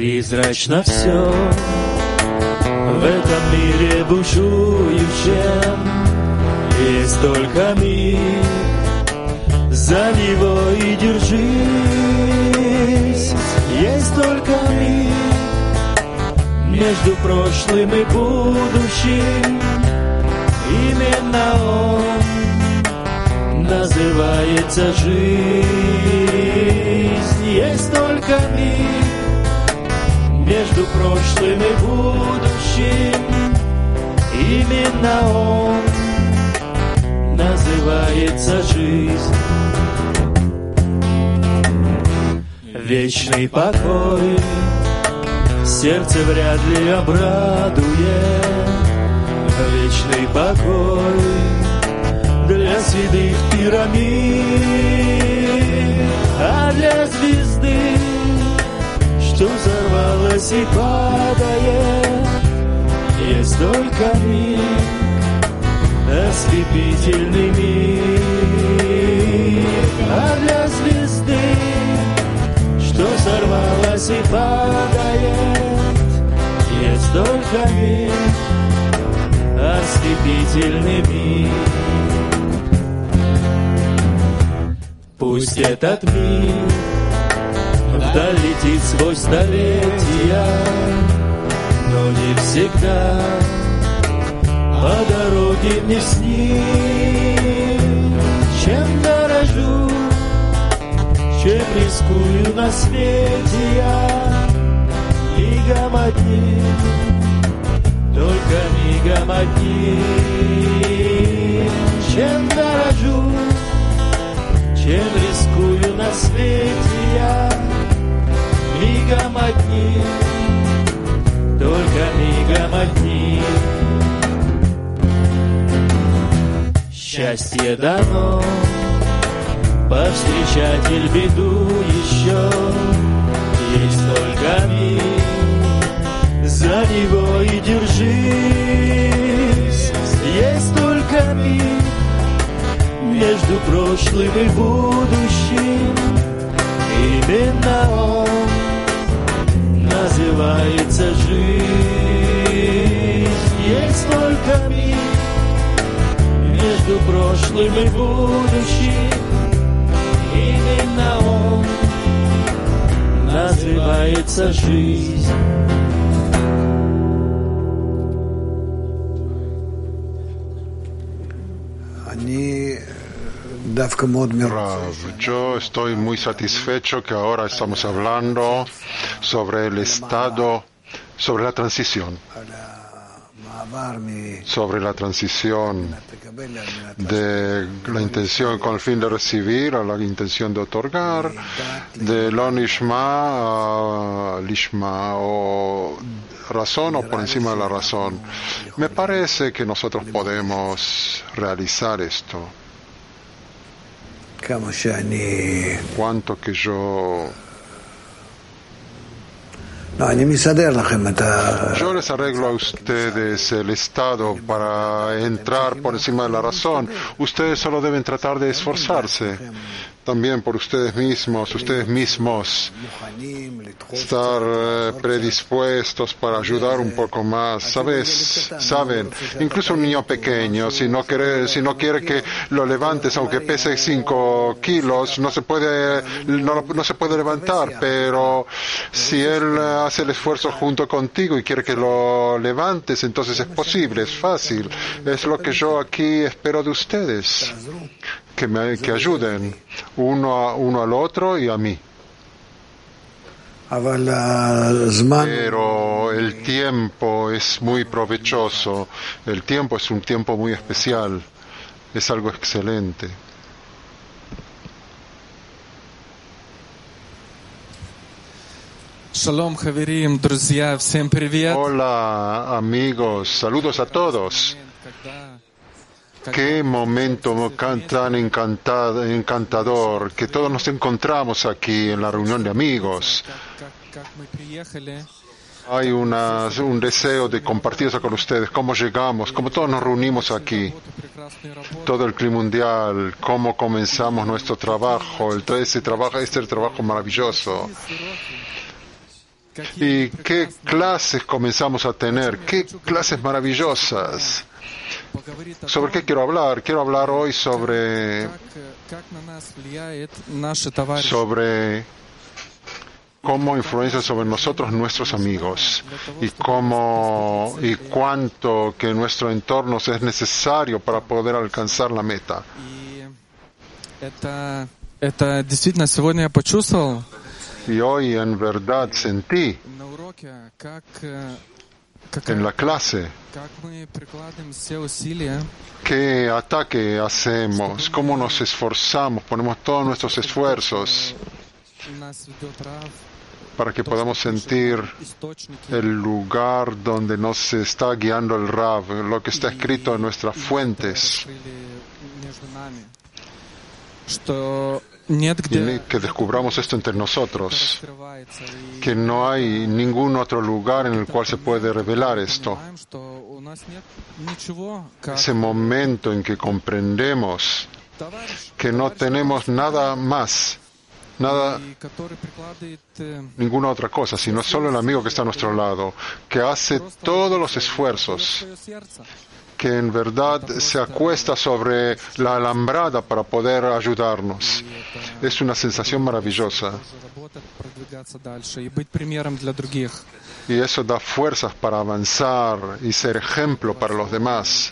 Призрачно все в этом мире бушующем, есть только миг, за него и держись. Есть только миг между прошлым и будущим, именно он называется жизнь. Есть только миг между прошлым и будущим, именно он называется жизнь. Вечный покой сердце вряд ли обрадует, вечный покой для святых пирамид, а для звезды, что взорвалась и падает, есть только миг, ослепительный миг. А для звезды, что взорвалась и падает, есть только миг, ослепительный миг. Пусть этот миг вдаль летит сквозь столетия, но не всегда по дороге мне с ним. Чем дорожу, чем рискую на свете я, мигом одним, только мигом одним. Чем дорожу, чем рискую на свете я, мигом одним, только мигом одним. Счастье дано повстречать или беду еще, есть только миг, за него и держись. Есть только миг между прошлым и будущим, именно он называется жизнь. Есть только миг между прошлым и будущим, именно он называется жизнь. Yo estoy muy satisfecho que ahora estamos hablando sobre el estado, sobre la transición de la intención con el fin de recibir a la intención de otorgar, de lo nishma a lishma, o razón o por encima de la razón. Me parece que nosotros podemos realizar esto. Cuanto que yo les arreglo a ustedes el estado para entrar por encima de la razón. Ustedes solo deben tratar de esforzarse. También por ustedes mismos, estar predispuestos para ayudar un poco más. Saben, incluso un niño pequeño, si no quiere que lo levantes, aunque pese 5 kilos, no se puede levantar, pero si él hace el esfuerzo junto contigo y quiere que lo levantes, entonces es posible, es fácil. Es lo que yo aquí espero de ustedes. Que ayuden uno al otro y a mí. Pero el tiempo es muy provechoso. El tiempo es un tiempo muy especial. Es algo excelente. Shalom, Haverim, друзья, всем привет. Hola, amigos, saludos a todos. Qué momento tan encantador que todos nos encontramos aquí en la reunión de amigos. Hay un deseo de compartir eso con ustedes, cómo llegamos, cómo todos nos reunimos aquí, todo el clima mundial, cómo comenzamos nuestro trabajo, este trabajo maravilloso. Y qué clases comenzamos a tener, qué clases maravillosas. ¿Sobre qué quiero hablar? Quiero hablar hoy sobre cómo influencia sobre nosotros nuestros amigos y cómo y cuánto que nuestro entorno es necesario para poder alcanzar la meta. Это действительно сегодня я почувствовал Y hoy en verdad sentí на уроке, en la clase как мы прикладываем все усилия, qué ataque hacemos, cómo nos esforzamos, ponemos todos nuestros esfuerzos нас ведет Рав, para que podamos sentir источники, el lugar donde nos está guiando el Rav, lo que está escrito en nuestras fuentes, раскрыли между нами, что нет где y que descubramos esto entre nosotros, раскрывается, и que no hay ningún otro lugar en el cual se puede revelar esto. понимаем, что у нас нет ничего, как Ese momento en que comprendemos товарищ, que no tenemos nada más, nada, и который прикладывает ninguna otra cosa, sino solo el amigo que está a nuestro lado, que hace todos los esfuerzos, свое сердце. que en verdad se acuesta sobre la alambrada para poder ayudarnos. Es una sensación maravillosa Работать, продвигаться дальше и быть примером для других. y eso da fuerzas para avanzar y ser ejemplo para los demás.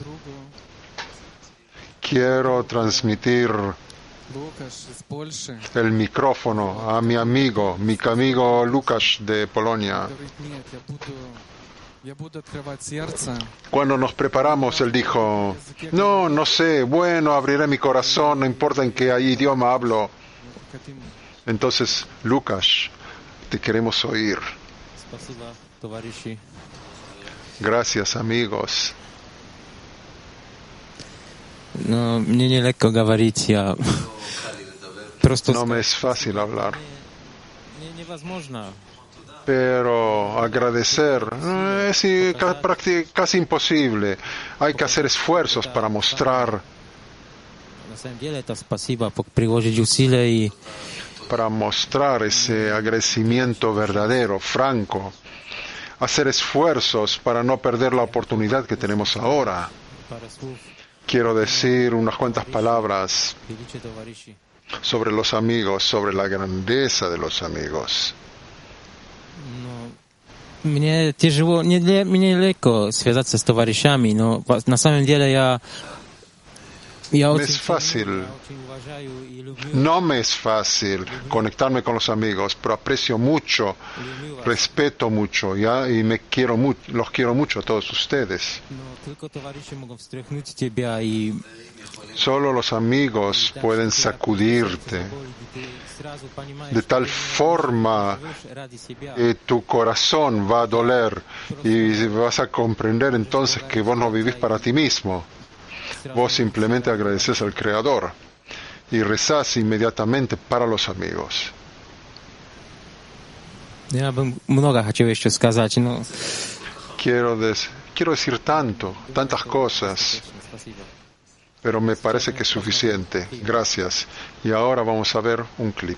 Quiero transmitir Лукаш из Польши el micrófono a mi amigo Łukasz de Polonia. говорит: нет, я буду открывать сердце. Cuando nos preparamos, él dijo, no sé, bueno, abriré mi corazón, no importa en qué idioma hablo. Хотим. Entonces, Łukasz, te queremos oír. Спасибо, товарищи. Gracias, amigos. Но мне нелегко говорить, я просто No me es fácil hablar, невозможно. pero agradecer es casi imposible. Hay que hacer esfuerzos para mostrar, На самом деле это спасибо, приложить усилия и ese agradecimiento verdadero, franco. Hacer esfuerzos para no perder la oportunidad que tenemos ahora. пара слов. Quiero decir unas cuantas palabras Величие товарищей. sobre los amigos, sobre la grandeza de los amigos. Но мне тяжело, мне легко связаться с товарищами, но на самом деле я Me es fácil, очень уважаю и люблю no me es fácil conectarme con los amigos, pero aprecio mucho, вас. respeto mucho y los quiero mucho a todos ustedes. Но только товарищи могут встряхнуть тебя и Solo los amigos pueden sacudirte de tal forma que tu corazón va a doler y vas a comprender entonces que vos no vivís para ti mismo. Vos simplemente agradeces al Creador y rezás inmediatamente para los amigos. Я бы много хочу еще сказать, но Quiero decir tantas cosas, спасибо. pero me parece que es suficiente. Gracias. Y ahora vamos a ver un clip.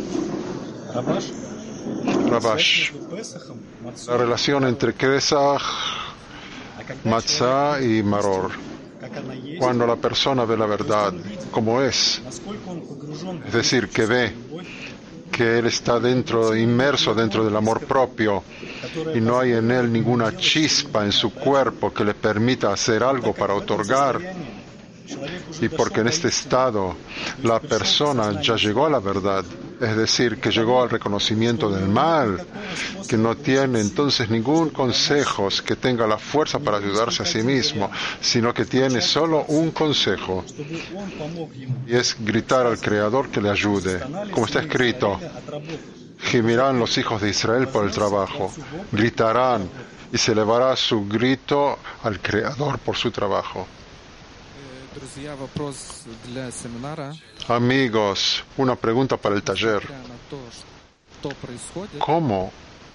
Rabash. La relación entre Pesach, Matzah y Maror. Cuando la persona ve la verdad como es decir, que ve que él está inmerso dentro del amor propio y no hay en él ninguna chispa en su cuerpo que le permita hacer algo para otorgar, y porque en este estado la persona ya llegó a la verdad, es decir, que llegó al reconocimiento del mal, que no tiene entonces ningún consejo que tenga la fuerza para ayudarse a sí mismo, sino que tiene solo un consejo, y es gritar al Creador que le ayude. Como está escrito, gemirán los hijos de Israel por el trabajo, gritarán y se elevará su grito al Creador por su trabajo. Друзья, вопрос для семинара. Amigos, una pregunta para el taller. Несмотря на то, что происходит, ¿Cómo,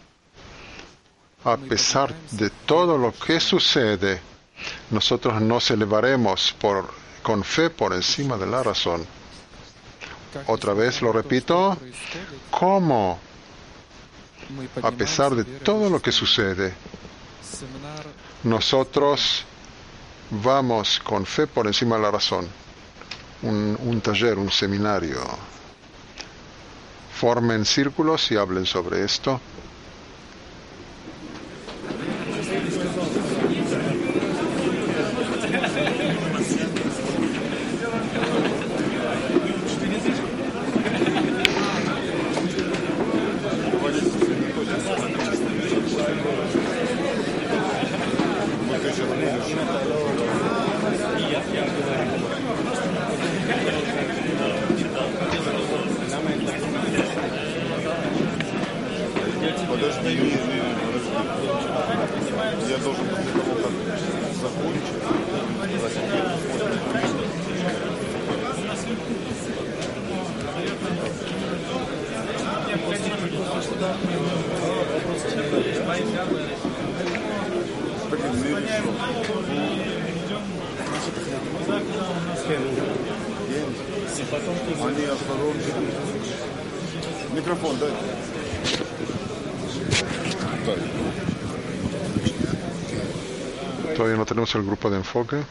a pesar de todo lo que sucede, nosotros nos elevaremos con fe por encima de la razón? как Otra vez lo несмотря на то, repito, что происходит, ¿cómo, a pesar de todo lo que sucede, Семинар nosotros vamos con fe por encima de la razón. Un taller, un seminario. Formen círculos y hablen sobre esto. Todavía no tenemos el grupo de enfoque.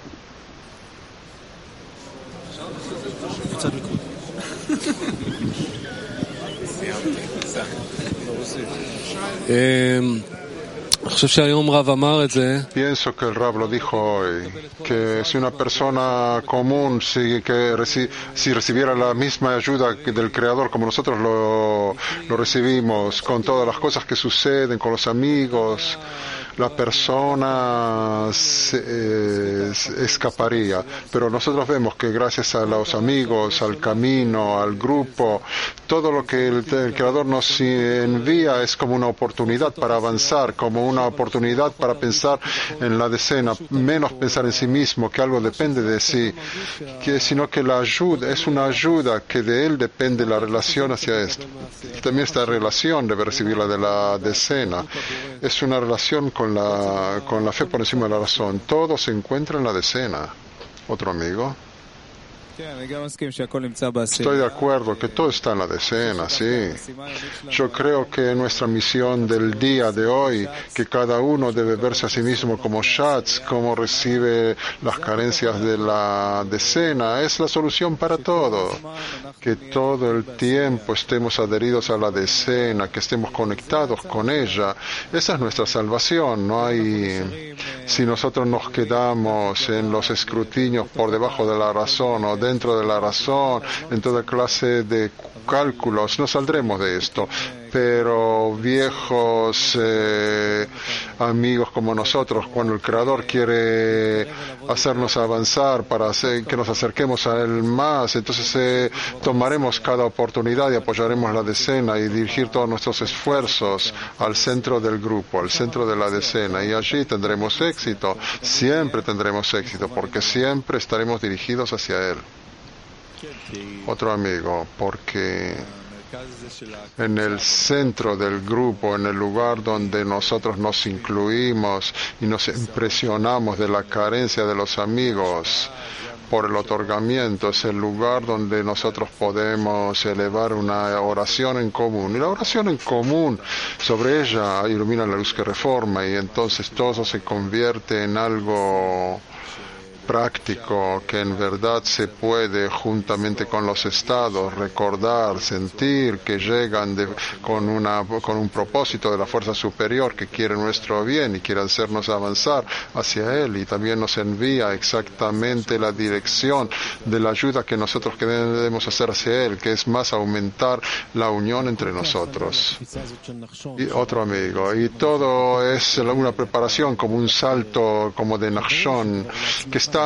Pienso que el Rab lo dijo hoy, que si una persona común, si recibiera la misma ayuda del Creador como nosotros lo recibimos, con todas las cosas que suceden, con los amigos, la persona escaparía. Pero nosotros vemos que gracias a los amigos, al camino, al grupo, todo lo que el Creador nos envía es como una oportunidad para avanzar, como una oportunidad para pensar en la decena, menos pensar en sí mismo, que algo depende de sí, sino que la ayuda es una ayuda que de él depende la relación hacia esto. También esta relación debe recibirla de la decena. Es una relación con la fe por encima de la razón. Todo se encuentra en la decena. Otro amigo. Estoy de acuerdo que todo está en la decena, sí. Yo creo que nuestra misión del día de hoy, que cada uno debe verse a sí mismo como Shatz, como recibe las carencias de la decena, es la solución para todo. Que todo el tiempo estemos adheridos a la decena, que estemos conectados con ella. Esa es nuestra salvación. No hay, si nosotros nos quedamos en los escrutinios por debajo de la razón o dentro de la razón, en toda clase de cálculos, no saldremos de esto. Pero viejos amigos como nosotros, cuando el Creador quiere hacernos avanzar para que nos acerquemos a Él más, entonces tomaremos cada oportunidad y apoyaremos la decena y dirigir todos nuestros esfuerzos al centro del grupo, al centro de la decena, y allí tendremos éxito, siempre tendremos éxito, porque siempre estaremos dirigidos hacia Él. Otro amigo, porque en el centro del grupo, en el lugar donde nosotros nos incluimos y nos impresionamos de la carencia de los amigos por el otorgamiento, es el lugar donde nosotros podemos elevar una oración en común. Y la oración en común, sobre ella ilumina la luz que reforma, y entonces todo se convierte en algo práctico que en verdad se puede, juntamente con los estados, recordar, sentir que llegan con un propósito de la fuerza superior que quiere nuestro bien y quiere hacernos avanzar hacia Él, y también nos envía exactamente la dirección de la ayuda que nosotros debemos hacer hacia Él, que es más aumentar la unión entre nosotros. Y otro amigo, y todo es una preparación, como un salto como de Nachshon, que está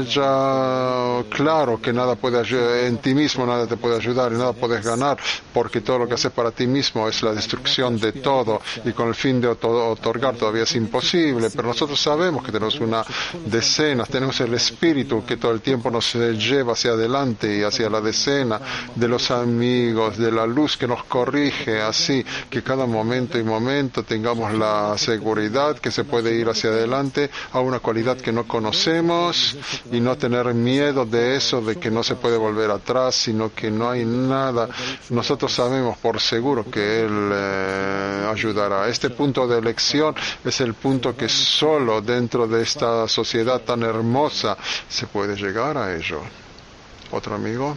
ya claro que nada puede ayudar en ti mismo, nada te puede ayudar y nada puedes ganar, porque todo lo que haces para ti mismo es la destrucción de todo, y con el fin de otorgar todavía es imposible. Pero nosotros sabemos que tenemos una decena, tenemos el espíritu que todo el tiempo nos lleva hacia adelante y hacia la decena de los amigos, de la luz que nos corrige, así que cada momento y momento tengamos la seguridad que se puede ir hacia adelante a una cualidad que no conocemos, Dios y no tener miedo de eso, de que no se puede volver atrás, sino que no hay nada. Nosotros sabemos por seguro que Él ayudará. Este punto de elección es el punto que solo dentro de esta sociedad tan hermosa se puede llegar a ello. ¿Otro amigo?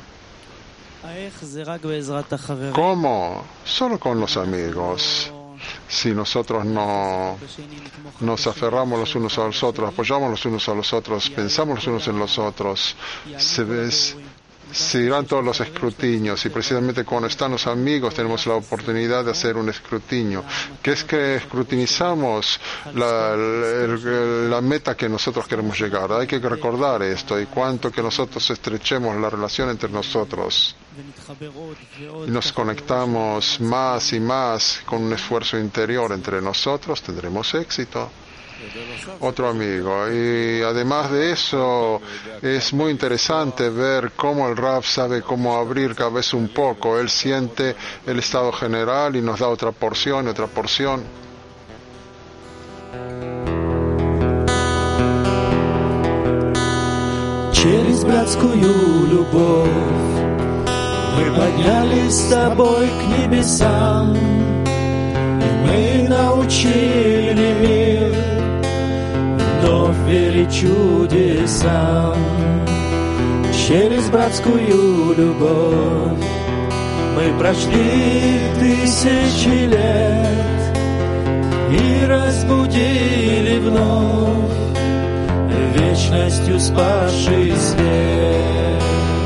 ¿Cómo? Solo con los amigos. Si nosotros no nos aferramos los unos a los otros, apoyamos los unos a los otros, pensamos los unos en los otros, se irán todos los escrutinios, y precisamente cuando están los amigos tenemos la oportunidad de hacer un escrutinio, que es que escrutinizamos la meta que nosotros queremos llegar. Hay que recordar esto, y cuanto que nosotros estrechemos la relación entre nosotros y nos conectamos más y más con un esfuerzo interior entre nosotros, tendremos éxito. Otro amigo. Y además de eso, es muy interesante ver cómo el Rav sabe cómo abrir cada vez un poco. Él siente el estado general y nos da otra porción, otra porción. Через братскую любовь мы поднялись с тобой к небесам, и мы научили мир вновь верить чудесам. Через братскую любовь мы прошли тысячи лет и разбудили вновь вечностью спасший свет.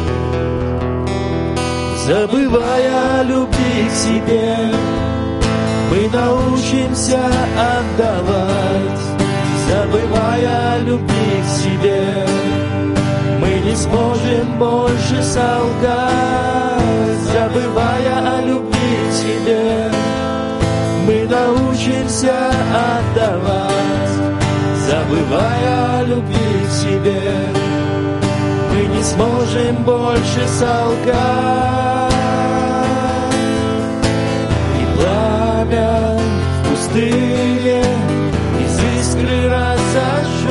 Забывая любви к себе, мы научимся отдавать. Забывая любви к себе, мы не сможем больше солгать. Забывая о любви к себе, мы научимся отдавать. Забывая о любви к себе, мы не сможем больше солгать. И пламя в пустыне из искры разожжем,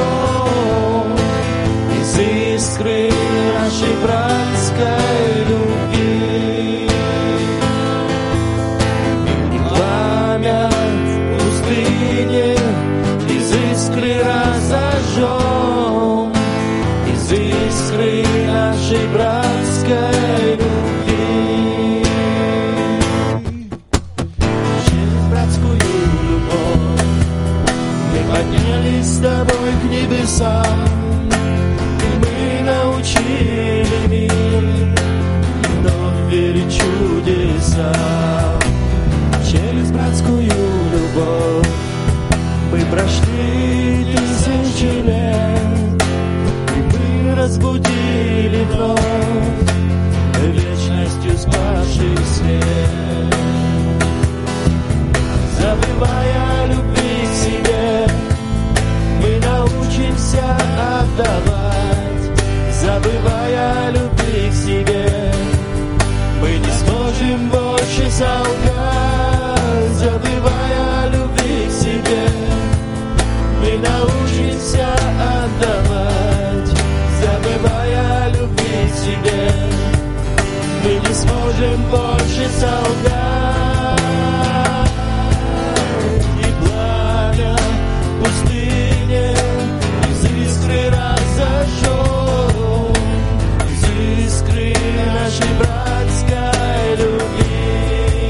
из искры нашей братской любви. И пламя в пустыне из искры разожжем, из искры нашей братской любви. Через братскую любовь мы поднялись с тобой к небесам, и мы научили мир вновь верить чудесам. Через братскую любовь мы прошли тысячи лет, и мы разбудили вновь вечностью спасший свет. Забывая о любви к себе, мы научимся отдавать. Забывая о любви к себе, мы не сможем больше солгать. Забывая о любви к себе, мы научимся отдавать. Забывая о любви к себе, мы не сможем больше солгать. И пламя в пустыне из искры разожжем, из искры нашей братской любви.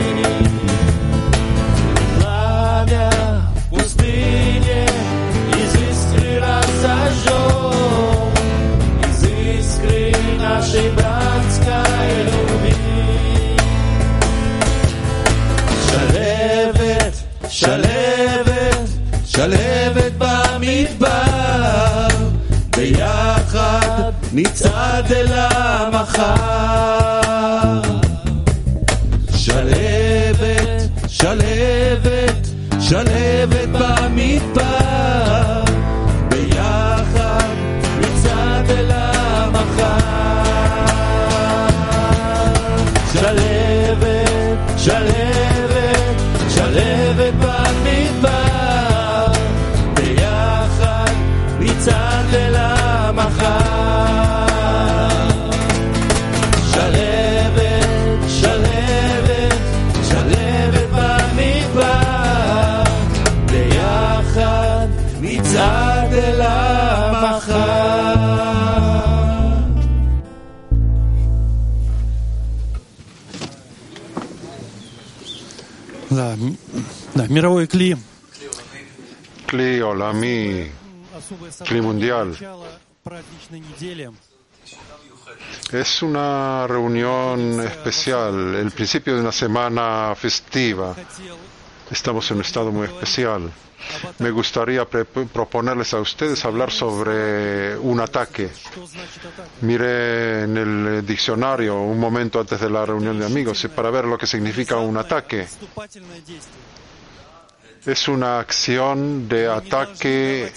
Пламя в пустыне из искры разожжем, из искры нашей братской любви. שלבת, שלבת, שלבת במדבר, ביחד נצעד אל המחר. שלבת, שלבת, שלבת במדבר, ביחד נצעד אל המחר. שלבת, שלבת, שלבת במדבר, ביחד נצעד אל המחר. המחר. שלהבת, שלהבת, שלהבת במדבר, ביחד נצעד אל המחר. Да, мировой кли. Cli Olami, Cli mundial. Праздничной недели. Es una reunión especial, el principio de una semana festiva. Estamos en un estado muy especial. Me gustaría proponerles a ustedes hablar sobre un ataque. Miré en el diccionario un momento antes de la reunión de amigos para ver lo que significa un ataque. Es una acción de ataque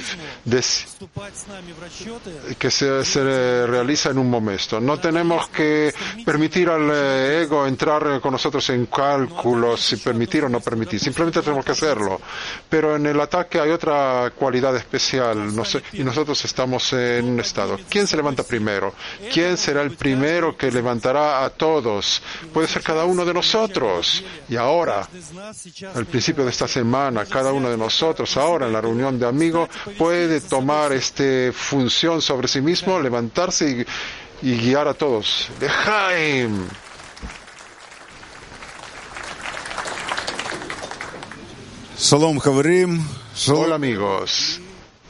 que se realiza en un momento. No tenemos que permitir al ego entrar con nosotros en cálculos, si permitir o no permitir. Simplemente tenemos que hacerlo. Pero en el ataque hay otra cualidad especial y nosotros estamos en un estado. ¿Quién se levanta primero? ¿Quién será el primero que levantará a todos? Puede ser cada uno de nosotros. Y ahora, al principio de esta semana, cada uno de nosotros ahora en la reunión de amigos puede tomar esta función sobre sí mismo, levantarse y guiar a todos. ¡Lejaim! Shalom, Havarim. Hola amigos.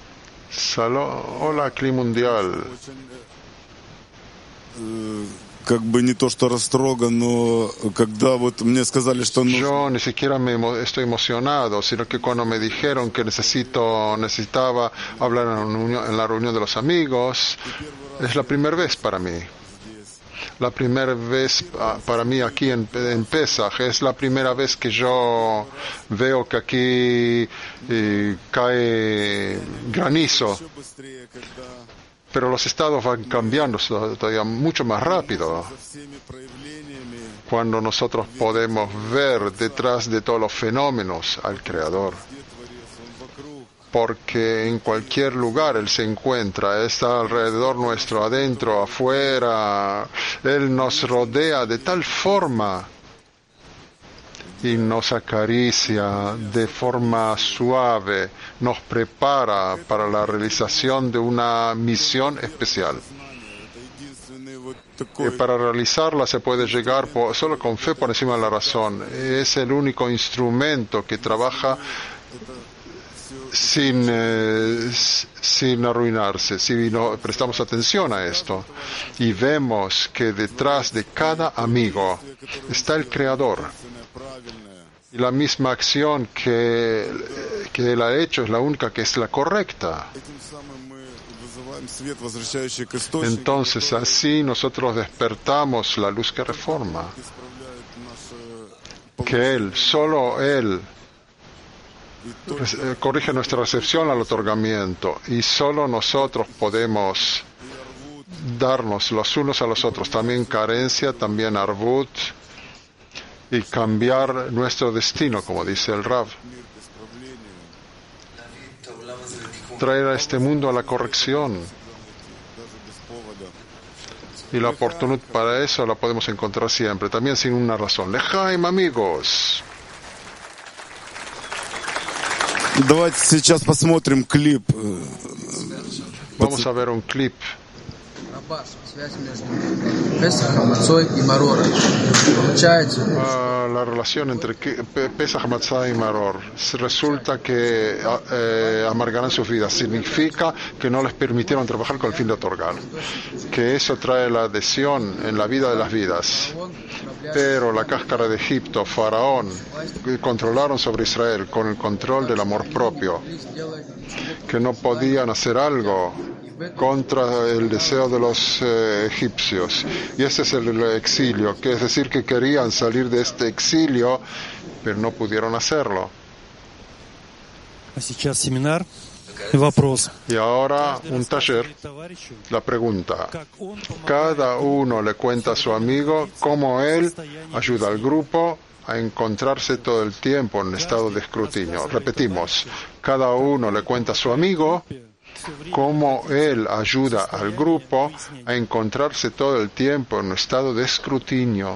Hola Cli Mundial. Как бы не то, что растроган, но когда вот мне сказали, что Yo ni siquiera estoy emocionado, sino que cuando me dijeron que necesitaba hablar en la reunión de los amigos, es la primera vez para mí. La primera vez para mí aquí en Pesach, es la primera vez que yo veo que aquí cae granizo. Pero los estados van cambiando todavía mucho más rápido. Cuando nosotros podemos ver detrás de todos los fenómenos al Creador. Porque en cualquier lugar Él se encuentra, está alrededor nuestro, adentro, afuera. Él nos rodea de tal forma y nos acaricia de forma suave, nos prepara para la realización de una misión especial. Y para realizarla se puede llegar solo con fe por encima de la razón. Es el único instrumento que trabaja sin arruinarse, si no prestamos atención a esto y vemos que detrás de cada amigo está el Creador y la misma acción que Él ha hecho es la única que es la correcta. Entonces así nosotros despertamos la luz que reforma, que Él, solo Él corrige nuestra recepción al otorgamiento y solo nosotros podemos darnos los unos a los otros también carencia, también arbut y cambiar nuestro destino, como dice el Rav, traer a este mundo a la corrección y la oportunidad para eso la podemos encontrar siempre, también sin una razón. Lejaim, amigos. Давайте сейчас посмотрим клип. Vamos a ver un clip. La relación entre Pesach, Matzah y Maror. Resulta que amargarán sus vidas. Significa que no les permitieron trabajar con el fin de otorgar. Que eso trae la adhesión en la vida de las vidas. Pero la cáscara de Egipto, Faraón, controlaron sobre Israel con el control del amor propio. Que no podían hacer algo contra el deseo de los egipcios. Y ese es el exilio, que es decir que querían salir de este exilio, pero no pudieron hacerlo. Y ahora un taller, la pregunta. Cada uno le cuenta a su amigo cómo él ayuda al grupo a encontrarse todo el tiempo en estado de escrutinio. Repetimos, cada uno le cuenta a su amigo cómo él ayuda al grupo a encontrarse todo el tiempo en un estado de escrutinio.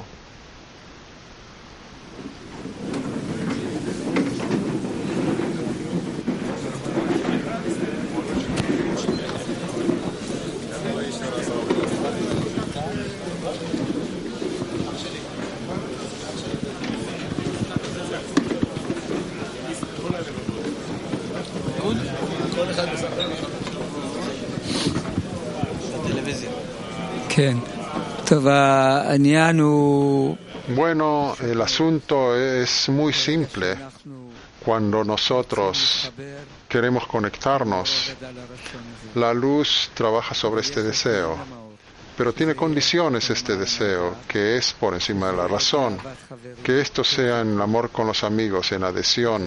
כן. טוב, העניין הוא... Bueno, el asunto es muy simple. Cuando nosotros queremos conectarnos, la luz trabaja sobre este deseo, pero tiene condiciones este deseo, que es por encima de la razón, que esto sea en amor con los amigos, en adhesión.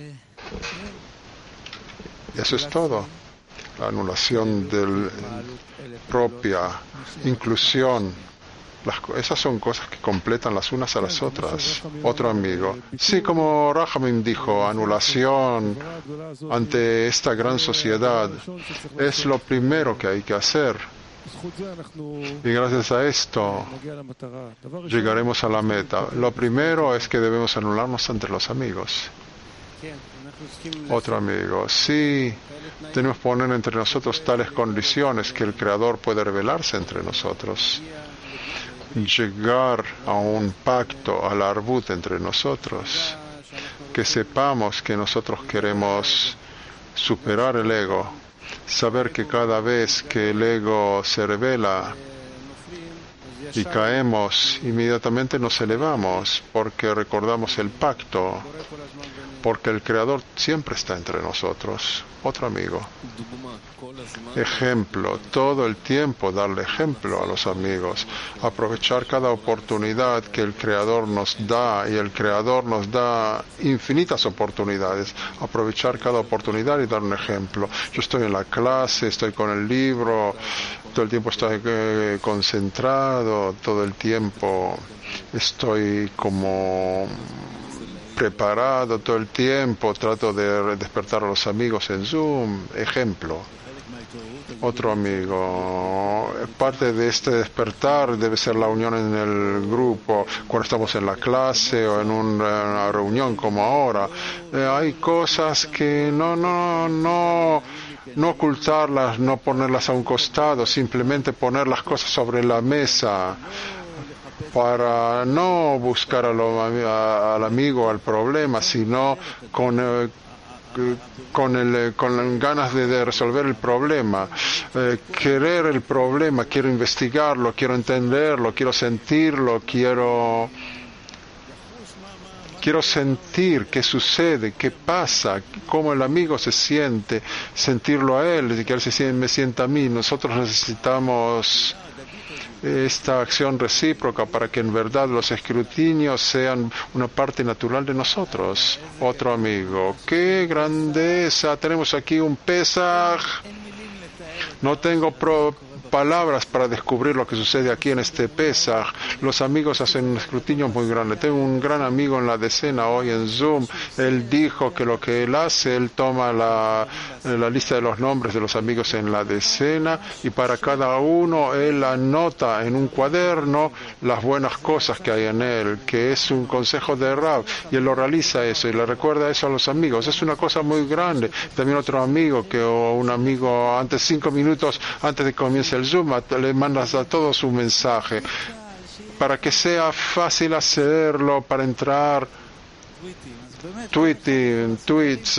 Y eso es todo. La anulación del propia, inclusión. Esas son cosas que completan las unas a las otras. Otro amigo. Sí, como Rahamim dijo, anulación ante esta gran sociedad es lo primero que hay que hacer. Y gracias a esto llegaremos a la meta. Lo primero es que debemos anularnos entre los amigos. Otro amigo. Sí, tenemos que poner entre nosotros tales condiciones que el Creador puede revelarse entre nosotros. Llegar a un pacto, al arbut entre nosotros, que sepamos que nosotros queremos superar el ego, saber que cada vez que el ego se revela y caemos, inmediatamente nos elevamos porque recordamos el pacto, porque el Creador siempre está entre nosotros. Otro amigo. Ejemplo, todo el tiempo darle ejemplo a los amigos, aprovechar cada oportunidad que el Creador nos da, y el Creador nos da infinitas oportunidades, aprovechar cada oportunidad y dar un ejemplo. Yo estoy en la clase, estoy con el libro, todo el tiempo estoy concentrado, todo el tiempo estoy como preparado, todo el tiempo trato de despertar a los amigos en Zoom. Ejemplo. Otro amigo. Parte de este despertar debe ser la unión en el grupo, cuando estamos en la clase o en una reunión como ahora. Hay cosas que no ocultarlas, no ponerlas a un costado, simplemente poner las cosas sobre la mesa, para no buscar al amigo, al problema, sino con ganas de resolver el problema, querer el problema, quiero investigarlo, quiero entenderlo, quiero sentirlo, quiero sentir qué sucede, qué pasa, cómo el amigo se siente, sentirlo a él, y que él me sienta a mí. Nosotros necesitamos esta acción recíproca para que en verdad los escrutinios sean una parte natural de nosotros. Otro amigo. ¡Qué grandeza! Tenemos aquí un Pesaj. No tengo palabras para descubrir lo que sucede aquí en este Pesaj. Los amigos hacen un escrutinio muy grande. Tengo un gran amigo en la decena hoy en Zoom. Él dijo que lo que él hace, él toma la lista de los nombres de los amigos en la decena, y para cada uno él anota en un cuaderno las buenas cosas que hay en él, que es un consejo de Rab, y él lo realiza eso y le recuerda eso a los amigos. Es una cosa muy grande. También otro amigo, un amigo 5 minutos antes de que comience el Zoom, le mandas a todos un mensaje para que sea fácil hacerlo, para entrar tweets.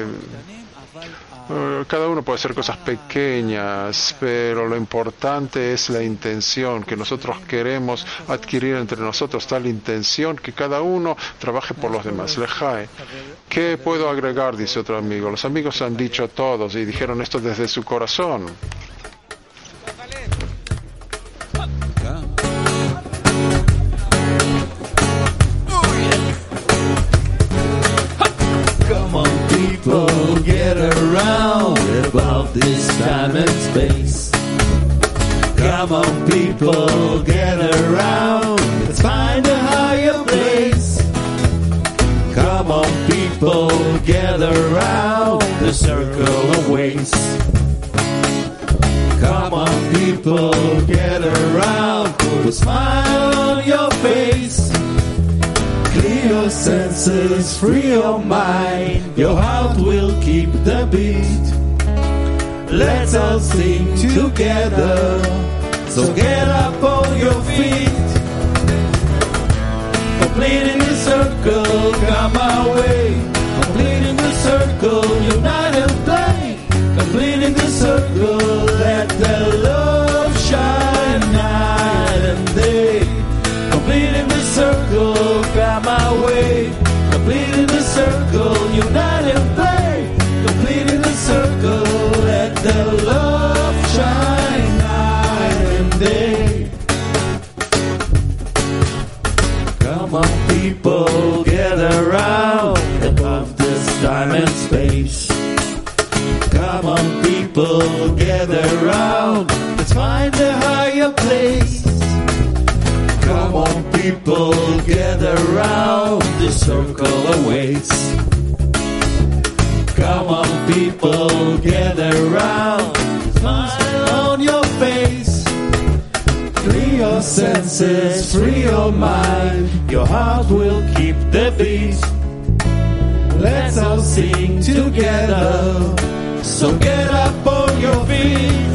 Cada uno puede hacer cosas pequeñas, pero lo importante es la intención que nosotros queremos adquirir entre nosotros, tal intención que cada uno trabaje por los demás. Lejae. ¿Qué puedo agregar? Dice otro amigo. Los amigos han dicho todos y dijeron esto desde su corazón. People get around about this time and space. Come on, people, get around. Let's find a higher place. Come on, people, get around the circle of ways. Come on, people, get around. Put a smile on your face. Clear your senses, free your mind. Your heart will keep the beat. Let's all sing together. So get up on your feet. Completing the circle, come our way. Completing the circle, unite and play. Completing the circle, let the love shine night and day. Completing the circle, come our way. Completing the circle, unite and play. Completing the circle, let the love shine night and day. Come on, people, get around above this time and space. Come on, people, gather round. Let's find a higher place. Come on, people, gather round. This circle awaits. Come on, people, gather round. Smile on your face. Free your senses, free your mind. Your heart will keep the beat. Let's all sing together. So get up on your feet.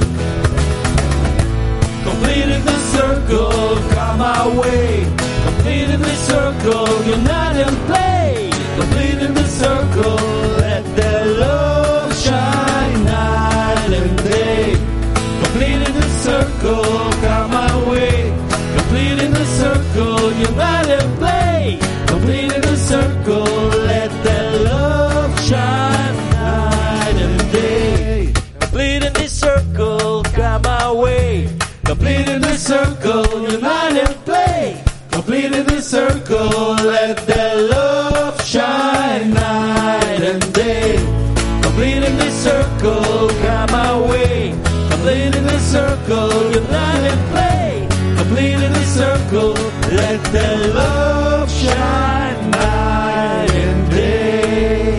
Completing the circle, come our way. Completing the circle, unite and play. Completing the circle, let the love shine night and day. Completing the circle, come our way. Completing the circle, unite and play. Completing the circle, let the love shine night and day. Completing the circle, come our way. Completing the circle, unite and play. Completing the circle, let the love shine night and day. Completing the circle, come our way. Completing the circle, unite and play. Completing the circle, let the love shine night and day.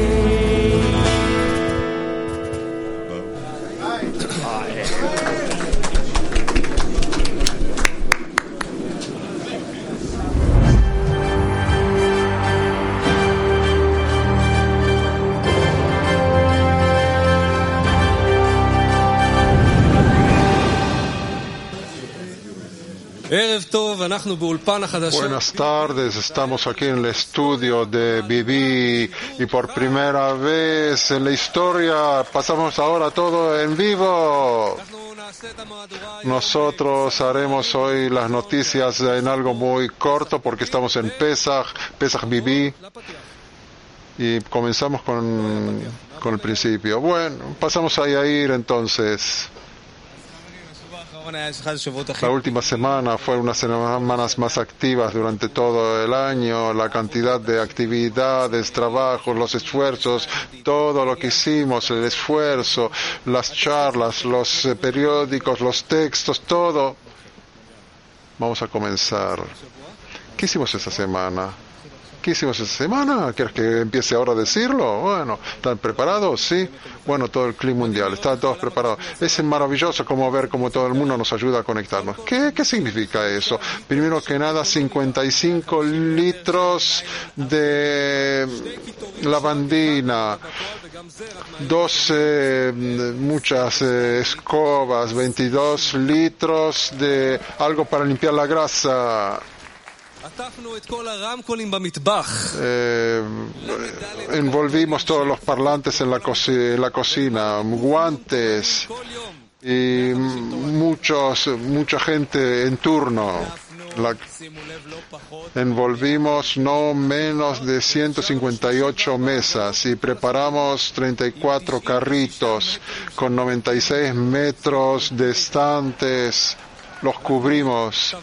Buenas tardes, estamos aquí en el estudio de Bibi y por primera vez en la historia pasamos ahora todo en vivo. Nosotros haremos hoy las noticias en algo muy corto porque estamos en Pesach Bibi y comenzamos con el principio. Bueno, pasamos a Yair entonces. La última semana fue unas semanas más activas durante todo el año. La cantidad de actividades, trabajos, los esfuerzos, todo lo que hicimos, el esfuerzo, las charlas, los periódicos, los textos, todo. Vamos a comenzar. ¿Qué hicimos esta semana? ¿Qué hicimos esta semana? ¿Quieres que empiece ahora a decirlo? Bueno, ¿están preparados? Sí. Bueno, todo el clima mundial, están todos preparados. Es maravilloso como ver cómo todo el mundo nos ayuda a conectarnos. ¿Qué significa eso? Primero que nada, 55 litros de lavandina, 12 muchas escobas, 22 litros de algo para limpiar la grasa. Envolvimos todos los parlantes en la cocina, guantes y mucha gente en turno. Envolvimos no menos de 158 mesas y preparamos 34 carritos con 96 metros de estantes. Los cubrimos.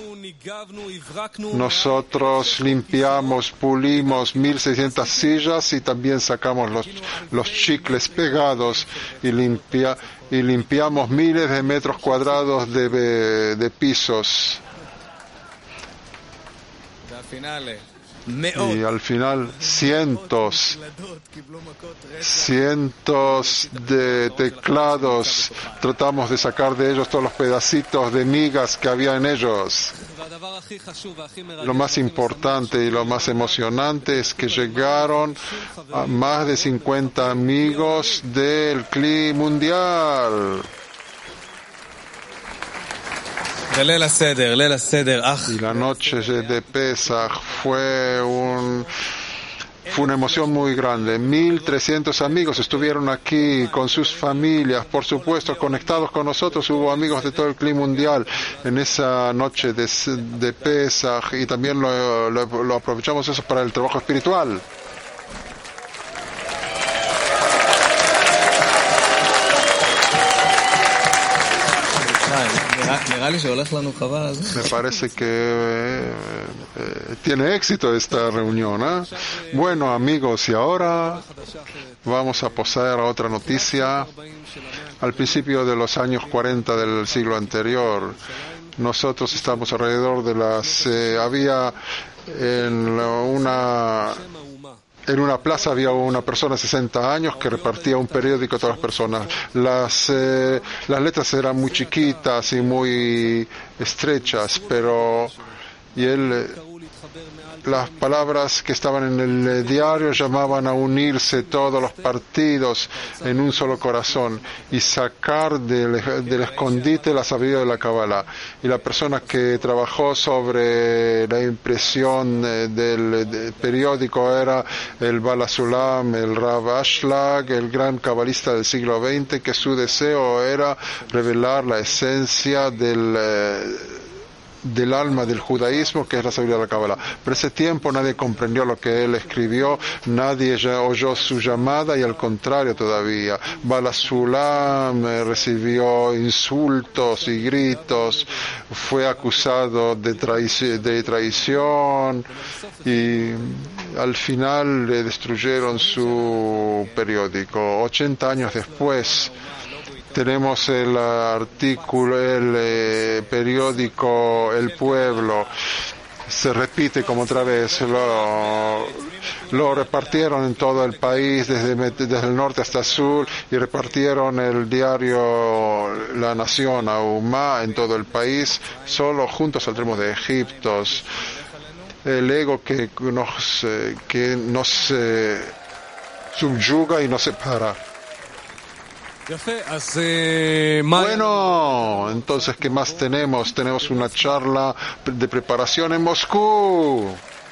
Nosotros limpiamos, pulimos 1.600 sillas y también sacamos los chicles pegados y limpiamos miles de metros cuadrados de pisos. Y al final cientos de teclados, tratamos de sacar de ellos todos los pedacitos de migas que había en ellos. Lo más importante y lo más emocionante es que llegaron a más de 50 amigos del CLI mundial. Y la noche de Pesach fue una emoción muy grande. 1.300 amigos estuvieron aquí con sus familias, por supuesto, conectados con nosotros. Hubo amigos de todo el CLI mundial en esa noche de Pesach, y también lo aprovechamos eso para el trabajo espiritual. Me parece que tiene éxito esta reunión, ¿eh? Bueno, amigos, y ahora vamos a pasar a otra noticia. Al principio de los años 40 del siglo anterior, nosotros estamos alrededor de había en una plaza había una persona de 60 años que repartía un periódico a todas las personas. Las letras eran muy chiquitas y muy estrechas, las palabras que estaban en el diario llamaban a unirse todos los partidos en un solo corazón y sacar del escondite la sabiduría de la Kabbalah. Y la persona que trabajó sobre la impresión del periódico era el Bala Sulam, el Rav Ashlag, el gran cabalista del siglo XX, que su deseo era revelar la esencia del alma del judaísmo, que es la sabiduría de la Kabbalah. Pero ese tiempo nadie comprendió lo que él escribió, nadie oyó su llamada, y al contrario todavía. Bala Sulam recibió insultos y gritos, fue acusado de traición, y al final le destruyeron su periódico. 80 años después tenemos el artículo, el periódico El Pueblo. Se repite como otra vez. Lo repartieron en todo el país, desde el norte hasta el sur, y repartieron el diario La Nación, Aumá, en todo el país. Solo juntos saldremos de Egipto. El ego que nos subyuga y nos separa. Bueno, entonces, ¿qué más tenemos? Tenemos una charla de preparación en Moscú.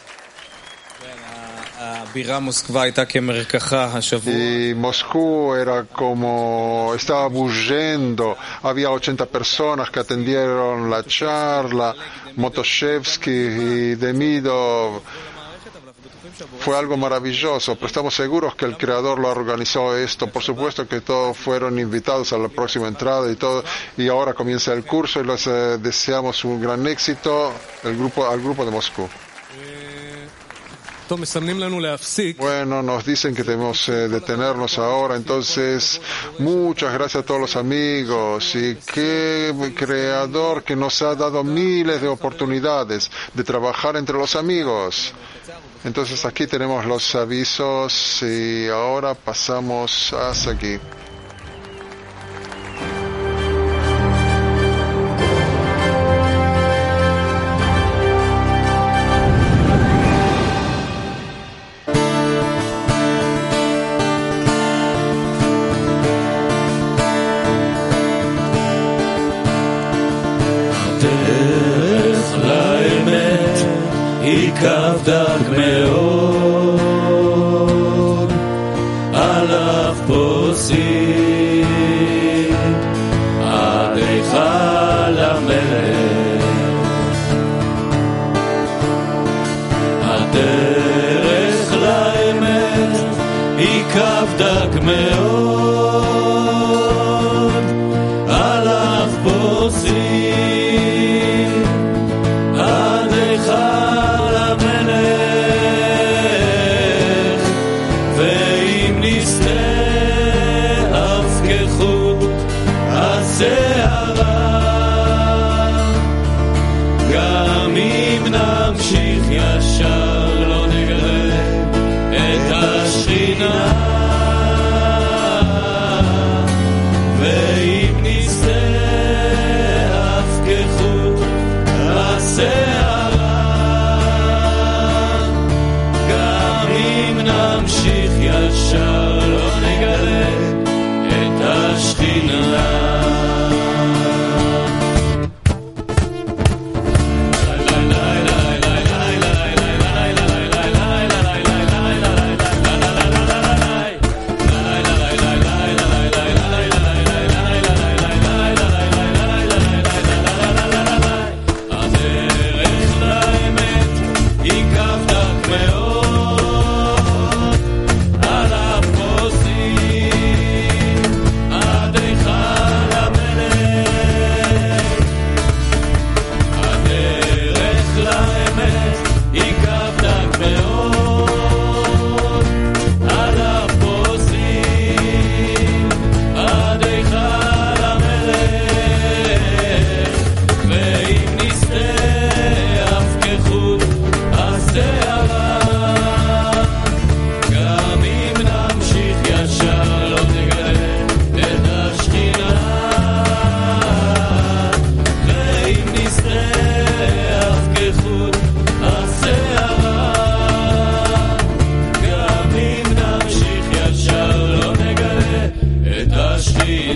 Y Moscú estaba bullendo. Había 80 personas que atendieron la charla. Motoshevsky y Demidov. Fue algo maravilloso, pero estamos seguros que el Creador lo organizó esto. Por supuesto que todos fueron invitados a la próxima entrada y ahora comienza el curso, y les deseamos un gran éxito al grupo de Moscú. Bueno, nos dicen que debemos detenernos ahora, entonces muchas gracias a todos los amigos, y qué Creador que nos ha dado miles de oportunidades de trabajar entre los amigos. Entonces aquí tenemos los avisos y ahora pasamos hasta aquí. כבדק מאוד, עליו פוסעים עד היכל המלך. הדרך לאמת היא כבדק מאוד, עליו פוסעים עד היכל גם אם נמשיך ישר לא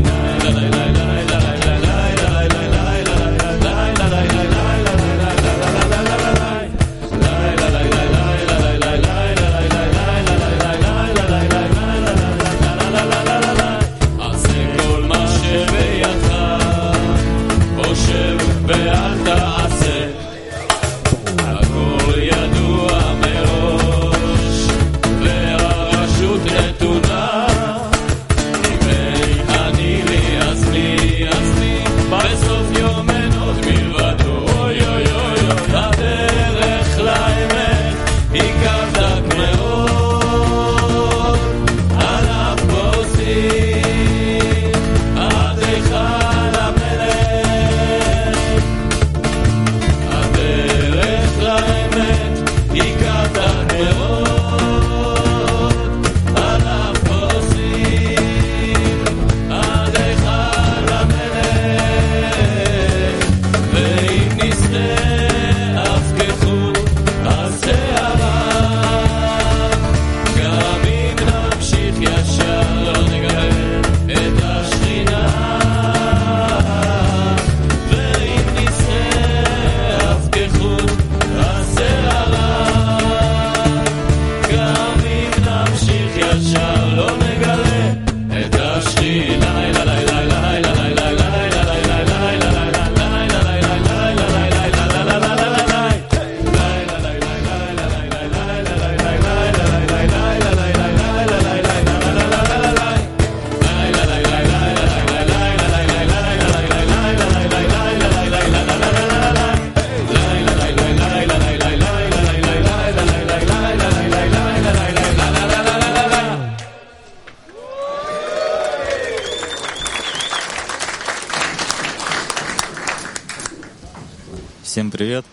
Всем привет.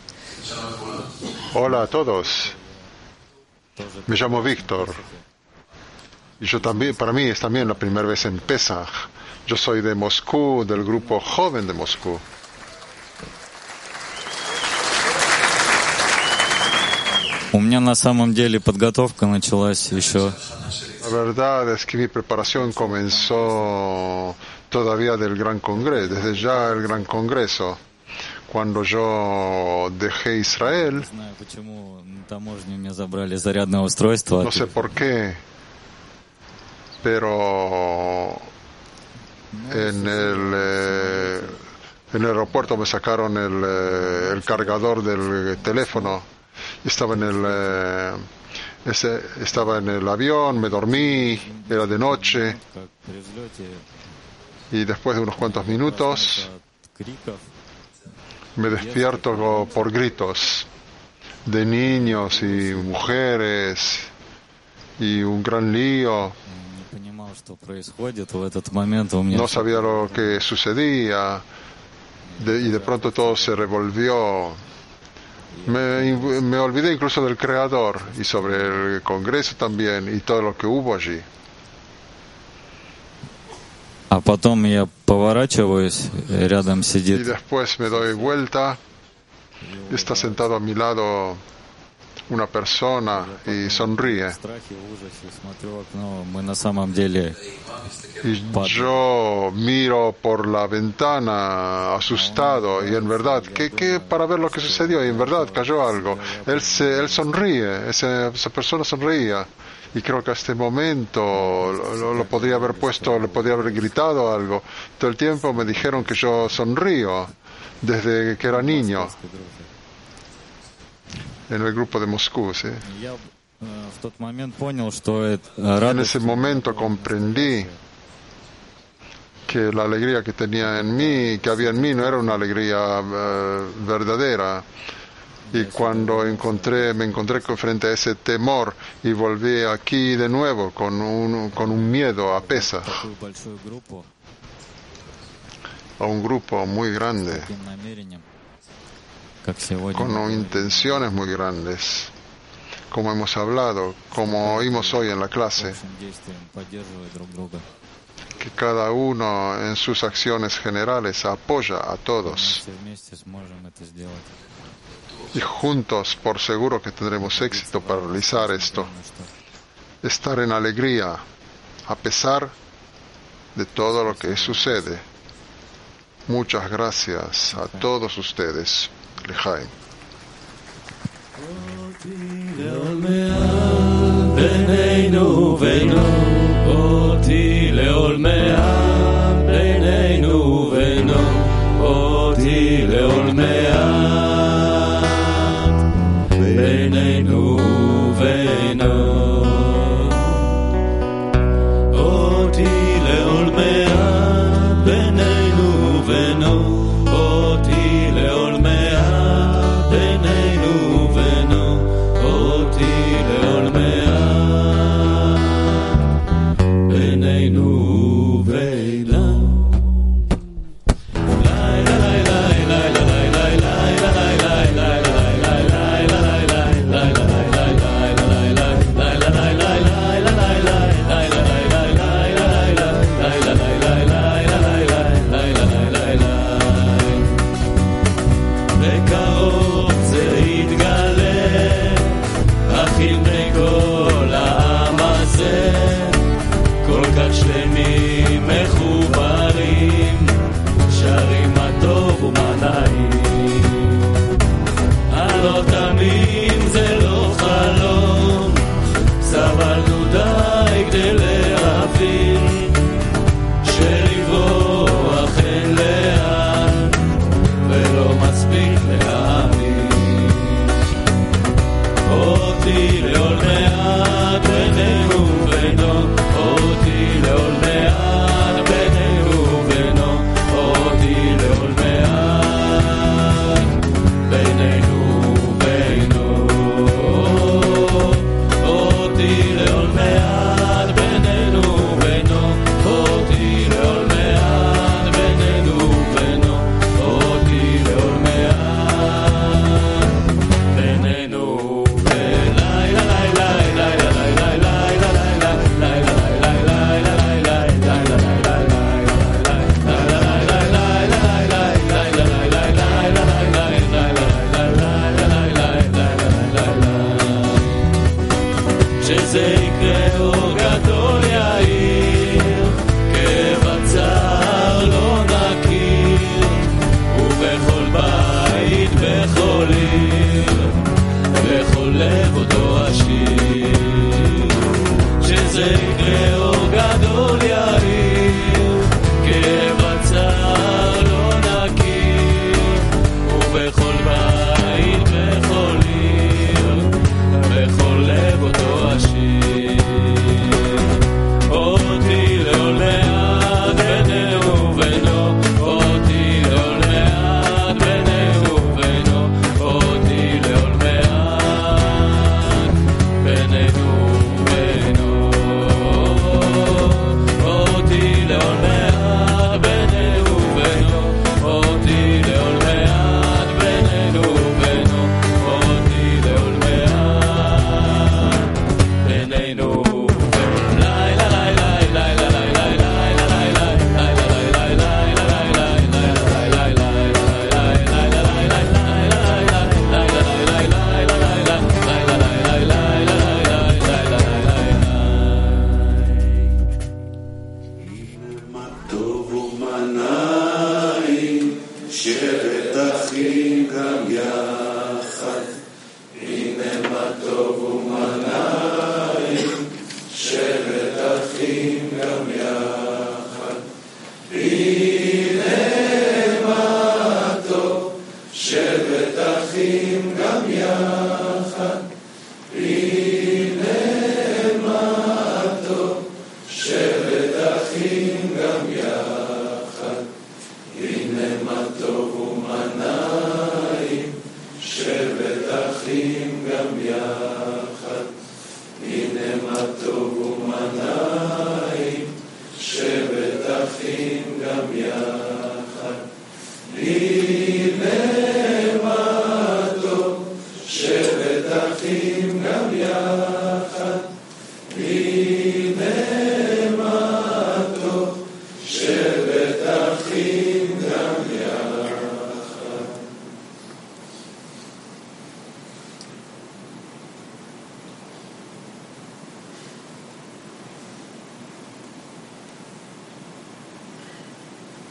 Hola a todos. Me llamo Víctor. Y yo también, para mí es también la primera vez en Pesach. Yo soy de Moscú, del grupo joven de Moscú. У меня на самом деле подготовка началась еще. La verdad es que mi preparación comenzó todavía del Gran Congreso, desde ya el Gran Congreso. Cuando yo dejé Israel, Не знаю, почему на таможне у меня забрали зарядное устройство. no sé por qué, pero en el aeropuerto me sacaron el cargador del teléfono. Estaba en el avión, me dormí, era de noche, Как при взлете y después de unos cuantos minutos от криков me despierto por gritos de niños y mujeres y un gran lío. не понимал, что происходит в этот момент. У меня No sabía lo que sucedía y de pronto todo se revolvió. Me olvidé incluso del Creador y sobre el Congreso también y todo lo que hubo allí. А потом я поворачиваюсь, рядом Y сидит después me doy vuelta y está sentado a mi lado una persona y sonríe. в страхе, в ужасе, смотрю в окно. Мы на самом деле Y yo miro por la ventana asustado y en verdad, para ver lo que sucedió, y en verdad cayó algo. Él sonríe, esa persona sonreía. Y creo que a este momento lo podría haber puesto, le podría haber gritado algo. Todo el tiempo me dijeron que yo sonrío desde que era niño en el grupo de Moscú. ¿Sí? я в тот момент понял, что En радость ese momento comprendí que la alegría que tenía en mí, que había en mí, no era una alegría verdadera. Y cuando me encontré frente a ese temor y volví aquí de nuevo con un miedo a Pesach, такую большую группу a un grupo muy grande, таким намерением, как сегодня. con intenciones muy grandes, como hemos hablado, como oímos hoy en la clase, Общим действием поддерживая друг друга. que cada uno en sus acciones generales apoya a todos. Все вместе сможем это сделать. Y juntos, por seguro que tendremos éxito para realizar esto. Потому что Estar en alegría, a pesar de todo lo que sucede. Muchas gracias a todos ustedes. Lejaim. בינינו ובינו, אותי לעולמיה, בינינו ובינו, אותי לעולמיה, בינינו ובינו, אותי לעולמיה, בינינו ובינו, אותי לעולמיה, בינינו ובינו, אותי לעולמיה, בינינו ובינה. בקרוב זה יתגלה, אחים בני כל העם הזה, כל כך שלמים מחוברים, שרים מה טוב ומה נעים. הלא תמים זה לא חלום, סבלנו די כדי להבין, שלברוח אין לאן, ולא מספיק להאמין. אותי לעולמיה, בינינו ובינו, אותי לעולמיה, בינינו ובינו, אותי לעולמיה, בינינו ובינו, אותי לעולמיה, בינינו ובינו, אותי לעולמיה, בינינו ובינו, אותי לעולמיה, בינינו ולילה לילה לילה לילה לילה שזה יקרה אור גדול יאיר, כבצר לא נכיר, ובכל בית, בכל עיר, בכל לב אותו השיר. שזה יקרה אור גדול יאיר, כבצר לא נכיר, ובכל בית, בכל עיר, בכל לב אותו השיר. אותי לעולמיה, בינינו ובינו, אותי לעולמיה, בינינו ובינו, אותי לעולמיה, בינינו ובינו, אותי לעולמיה, בינינו ובינו, אותי לעולמיה, בינינו ובינו, אותי לעולמיה, בינינו.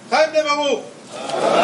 Chaim Levavu.